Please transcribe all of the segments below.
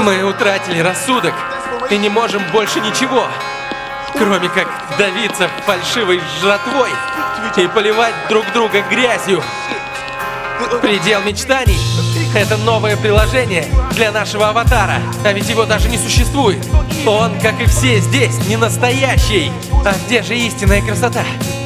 Мы утратили рассудок и не можем больше ничего, кроме как давиться фальшивой жратвой и поливать друг друга грязью. Предел мечтаний — это новое приложение для нашего аватара, а ведь его даже не существует. Он, как и все здесь, не настоящий. А где же истинная красота?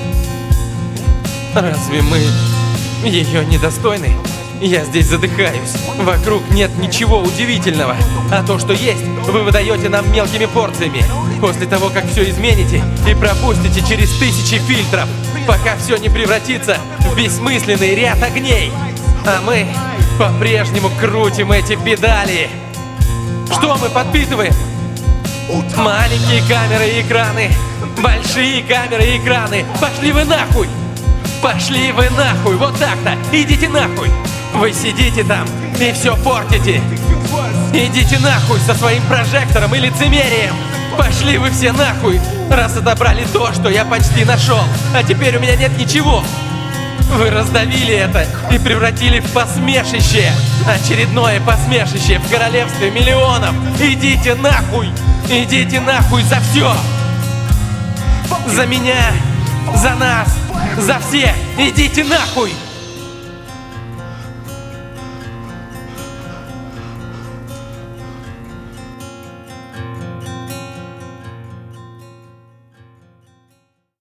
Разве мы ее недостойны? Я здесь задыхаюсь. Вокруг нет ничего удивительного. А то, что есть, вы выдаете нам мелкими порциями. После того, как все измените и пропустите через тысячи фильтров, пока все не превратится в бессмысленный ряд огней. А мы по-прежнему крутим эти педали. Что мы подпитываем? Маленькие камеры и экраны, большие камеры и экраны. Пошли вы нахуй! Пошли вы нахуй! Вот так-то! Идите нахуй! Вы сидите там и все портите! Идите нахуй со своим прожектором и лицемерием! Пошли вы все нахуй, раз отобрали то, что я почти нашел, а теперь у меня нет ничего! Вы раздавили это и превратили в посмешище! Очередное посмешище в королевстве миллионов! Идите нахуй! Идите нахуй за все! За меня! За нас! За всех! Идите нахуй!